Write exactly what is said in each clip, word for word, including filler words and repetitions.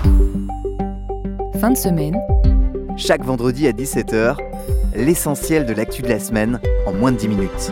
Fin de semaine. Chaque vendredi à dix-sept heures, l'essentiel de l'actu de la semaine en moins de dix minutes.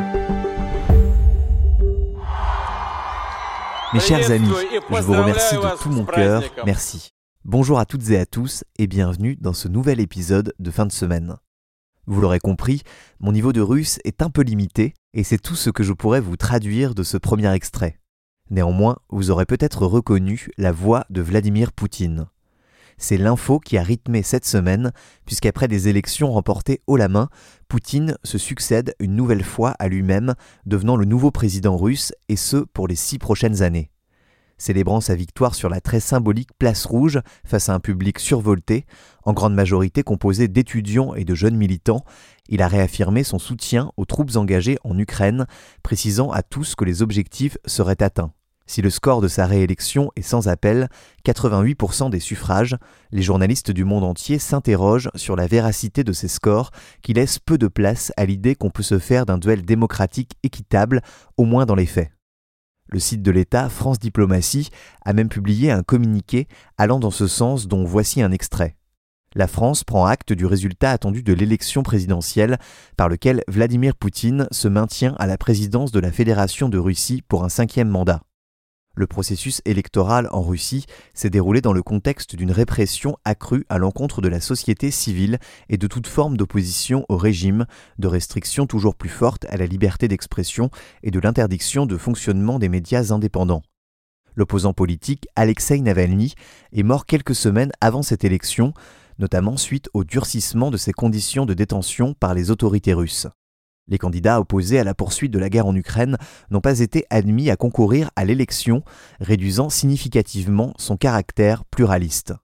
Mes chers amis, je vous remercie de tout mon cœur, merci. Bonjour à toutes et à tous et bienvenue dans ce nouvel épisode de fin de semaine. Vous l'aurez compris, mon niveau de russe est un peu limité et c'est tout ce que je pourrais vous traduire de ce premier extrait. Néanmoins, vous aurez peut-être reconnu la voix de Vladimir Poutine. C'est l'info qui a rythmé cette semaine, puisqu'après des élections remportées haut la main, Poutine se succède une nouvelle fois à lui-même, devenant le nouveau président russe, et ce pour les six prochaines années. Célébrant sa victoire sur la très symbolique Place Rouge face à un public survolté, en grande majorité composé d'étudiants et de jeunes militants, il a réaffirmé son soutien aux troupes engagées en Ukraine, précisant à tous que les objectifs seraient atteints. Si le score de sa réélection est sans appel, quatre-vingt-huit pour cent des suffrages, les journalistes du monde entier s'interrogent sur la véracité de ces scores qui laissent peu de place à l'idée qu'on peut se faire d'un duel démocratique équitable, au moins dans les faits. Le site de l'État, France Diplomatie, a même publié un communiqué allant dans ce sens dont voici un extrait. La France prend acte du résultat attendu de l'élection présidentielle par lequel Vladimir Poutine se maintient à la présidence de la Fédération de Russie pour un cinquième mandat. Le processus électoral en Russie s'est déroulé dans le contexte d'une répression accrue à l'encontre de la société civile et de toute forme d'opposition au régime, de restrictions toujours plus fortes à la liberté d'expression et de l'interdiction de fonctionnement des médias indépendants. L'opposant politique Alexeï Navalny est mort quelques semaines avant cette élection, notamment suite au durcissement de ses conditions de détention par les autorités russes. Les candidats opposés à la poursuite de la guerre en Ukraine n'ont pas été admis à concourir à l'élection, réduisant significativement son caractère pluraliste.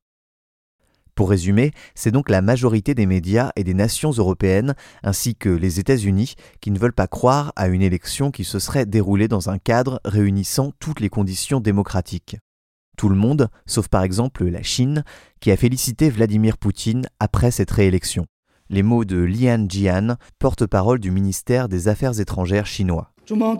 Pour résumer, c'est donc la majorité des médias et des nations européennes, ainsi que les États-Unis, qui ne veulent pas croire à une élection qui se serait déroulée dans un cadre réunissant toutes les conditions démocratiques. Tout le monde, sauf par exemple la Chine, qui a félicité Vladimir Poutine après cette réélection. Les mots de Lian Jian, porte-parole du ministère des Affaires étrangères chinois.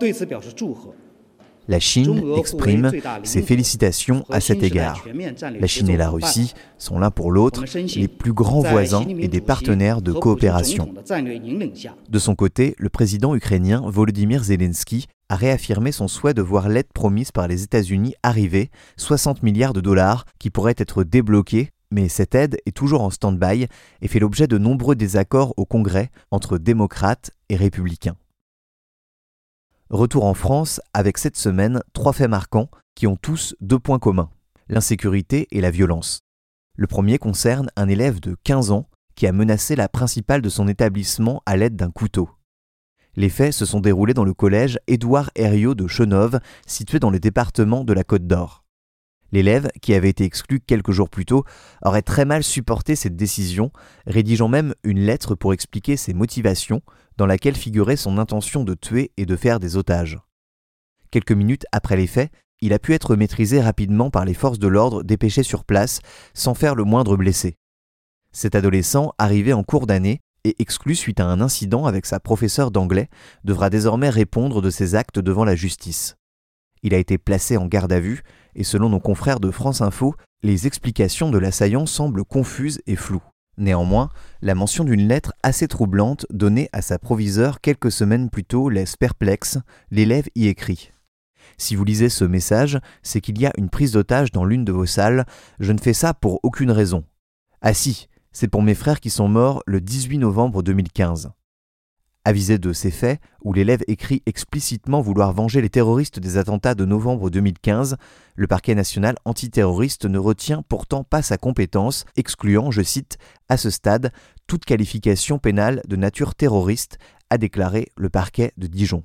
La Chine exprime ses félicitations à cet égard. La Chine et la Russie sont l'un pour l'autre les plus grands voisins et des partenaires de coopération. De son côté, le président ukrainien Volodymyr Zelensky a réaffirmé son souhait de voir l'aide promise par les États-Unis arriver, soixante milliards de dollars qui pourraient être débloqués. Mais cette aide est toujours en stand-by et fait l'objet de nombreux désaccords au Congrès entre démocrates et républicains. Retour en France avec cette semaine trois faits marquants qui ont tous deux points communs, l'insécurité et la violence. Le premier concerne un élève de quinze ans qui a menacé la principale de son établissement à l'aide d'un couteau. Les faits se sont déroulés dans le collège Édouard Herriot de Chenôve, situé dans le département de la Côte d'Or. L'élève, qui avait été exclu quelques jours plus tôt, aurait très mal supporté cette décision, rédigeant même une lettre pour expliquer ses motivations, dans laquelle figurait son intention de tuer et de faire des otages. Quelques minutes après les faits, il a pu être maîtrisé rapidement par les forces de l'ordre dépêchées sur place, sans faire le moindre blessé. Cet adolescent, arrivé en cours d'année et exclu suite à un incident avec sa professeure d'anglais, devra désormais répondre de ses actes devant la justice. Il a été placé en garde à vue et selon nos confrères de France Info, les explications de l'assaillant semblent confuses et floues. Néanmoins, la mention d'une lettre assez troublante donnée à sa proviseure quelques semaines plus tôt laisse perplexe, l'élève y écrit. Si vous lisez ce message, c'est qu'il y a une prise d'otage dans l'une de vos salles, je ne fais ça pour aucune raison. Ah si, c'est pour mes frères qui sont morts le dix-huit novembre deux mille quinze. Avisé de ces faits, où l'élève écrit explicitement vouloir venger les terroristes des attentats de novembre deux mille quinze, le parquet national antiterroriste ne retient pourtant pas sa compétence, excluant, je cite, « à ce stade, toute qualification pénale de nature terroriste », a déclaré le parquet de Dijon.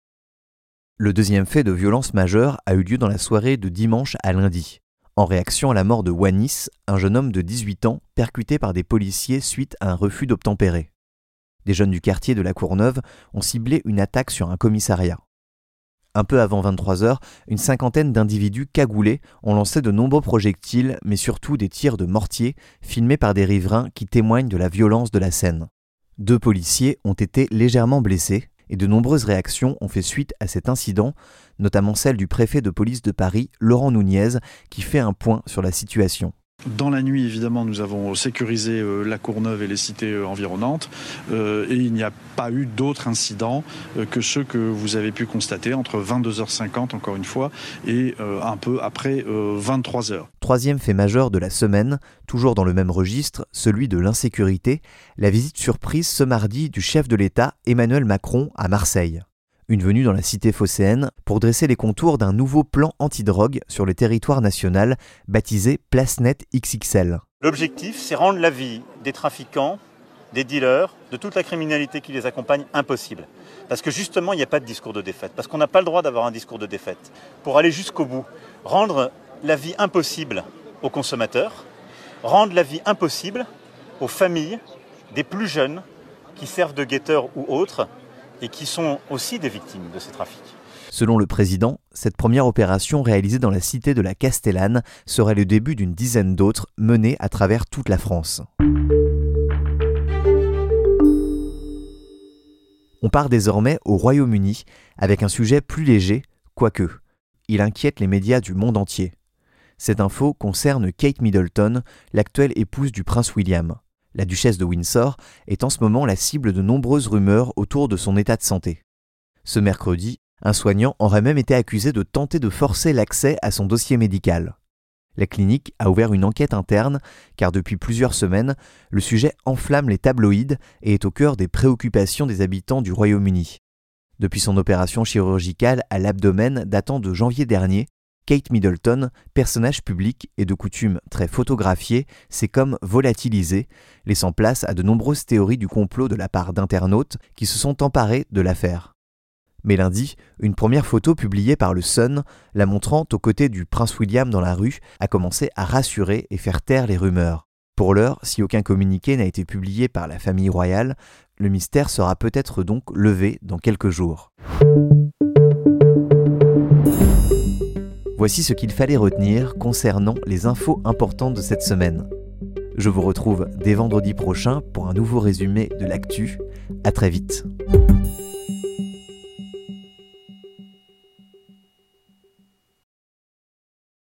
Le deuxième fait de violence majeure a eu lieu dans la soirée de dimanche à lundi. En réaction à la mort de Wanis, un jeune homme de dix-huit ans percuté par des policiers suite à un refus d'obtempérer. Des jeunes du quartier de la Courneuve ont ciblé une attaque sur un commissariat. Un peu avant vingt-trois heures, une cinquantaine d'individus cagoulés ont lancé de nombreux projectiles, mais surtout des tirs de mortier, filmés par des riverains qui témoignent de la violence de la scène. Deux policiers ont été légèrement blessés Et de nombreuses réactions ont fait suite à cet incident, notamment celle du préfet de police de Paris, Laurent Nunez, qui fait un point sur la situation. Dans la nuit, évidemment, nous avons sécurisé euh, la Courneuve et les cités euh, environnantes euh, et il n'y a pas eu d'autres incidents euh, que ceux que vous avez pu constater entre vingt-deux heures cinquante, encore une fois, et euh, un peu après euh, vingt-trois heures. Troisième fait majeur de la semaine, toujours dans le même registre, celui de l'insécurité, la visite surprise ce mardi du chef de l'État Emmanuel Macron à Marseille. Une venue dans la cité phocéenne pour dresser les contours d'un nouveau plan antidrogue sur le territoire national, baptisé PlaceNet X X L. L'objectif, c'est rendre la vie des trafiquants, des dealers, de toute la criminalité qui les accompagne impossible. Parce que justement, il n'y a pas de discours de défaite. Parce qu'on n'a pas le droit d'avoir un discours de défaite. Pour aller jusqu'au bout, rendre la vie impossible aux consommateurs, rendre la vie impossible aux familles des plus jeunes qui servent de guetteurs ou autres, et qui sont aussi des victimes de ces trafics. Selon le président, cette première opération réalisée dans la cité de la Castellane serait le début d'une dizaine d'autres menées à travers toute la France. On part désormais au Royaume-Uni avec un sujet plus léger, quoique. Il inquiète les médias du monde entier. Cette info concerne Kate Middleton, l'actuelle épouse du prince William. La duchesse de Windsor est en ce moment la cible de nombreuses rumeurs autour de son état de santé. Ce mercredi, un soignant aurait même été accusé de tenter de forcer l'accès à son dossier médical. La clinique a ouvert une enquête interne car depuis plusieurs semaines, le sujet enflamme les tabloïds et est au cœur des préoccupations des habitants du Royaume-Uni. Depuis son opération chirurgicale à l'abdomen datant de janvier dernier, Kate Middleton, personnage public et de coutume très photographié, s'est comme volatilisée, laissant place à de nombreuses théories du complot de la part d'internautes qui se sont emparés de l'affaire. Mais lundi, une première photo publiée par le Sun, la montrant aux côtés du prince William dans la rue, a commencé à rassurer et faire taire les rumeurs. Pour l'heure, si aucun communiqué n'a été publié par la famille royale, le mystère sera peut-être donc levé dans quelques jours. Voici ce qu'il fallait retenir concernant les infos importantes de cette semaine. Je vous retrouve dès vendredi prochain pour un nouveau résumé de l'actu. À très vite.